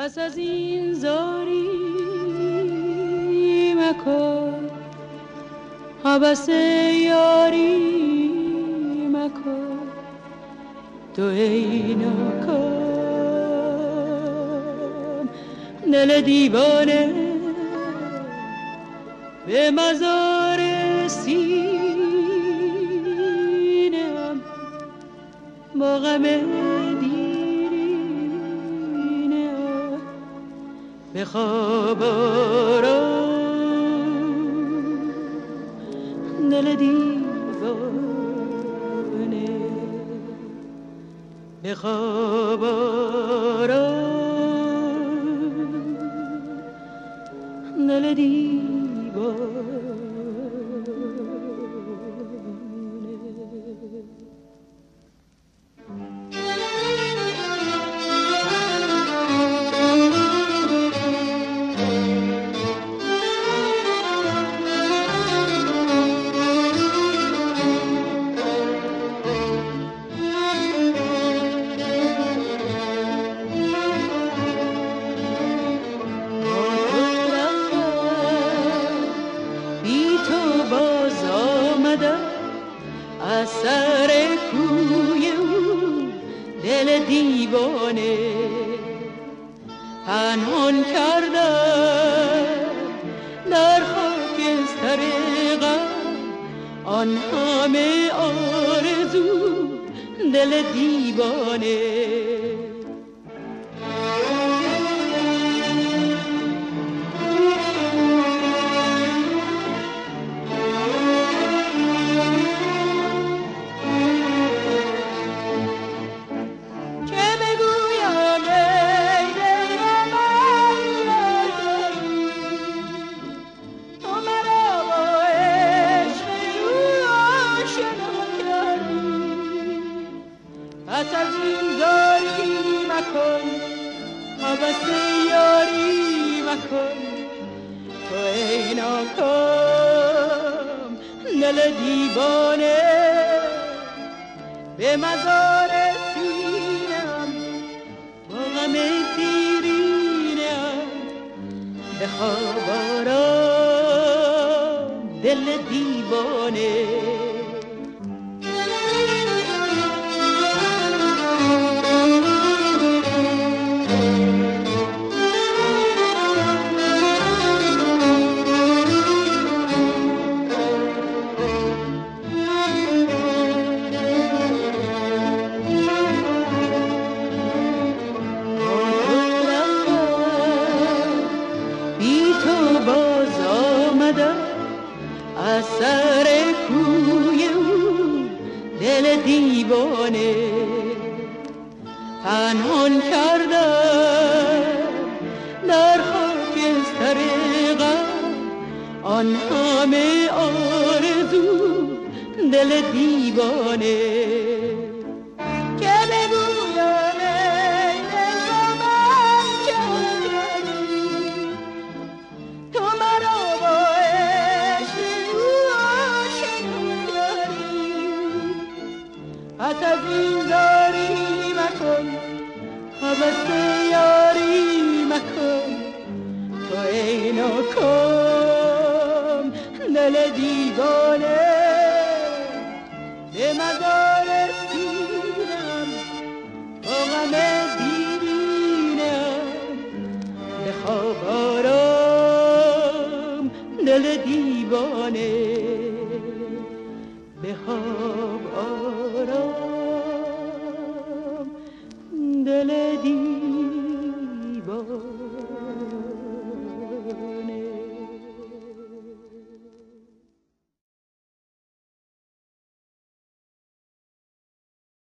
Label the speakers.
Speaker 1: پس از این زاری مکن، حبس یاری مکن، تو ای ناکام دل دیوانه به مزار سینه‌ام با غم دیرینه‌ام بخواب آرام دل دیوانه، بخواب آرام دل دیوانه. از سر کوی او دل دیوانه پنهان کردم در خاکستر غم آن همه آرزو دل دیوانه. پس از این زاری مکن، حبس یاری مکن، تو ای ناکام دل دیوانه به مزار سینه‌ام با غم دیرینه‌ام بخواب آرام دل دیوانه. از سر کوی او دل دیوانه پنهان کردم در خاکستر غم آن همه آرزو دل دیوانه. پس از این زاری مکن، حبس یاری مکن، تو ای ناکام دل دیوانه به مزار سینه‌ام با غم دیرینه‌ام بخواب آرام دل دیوانه، بخواب آرام دل دیوانه.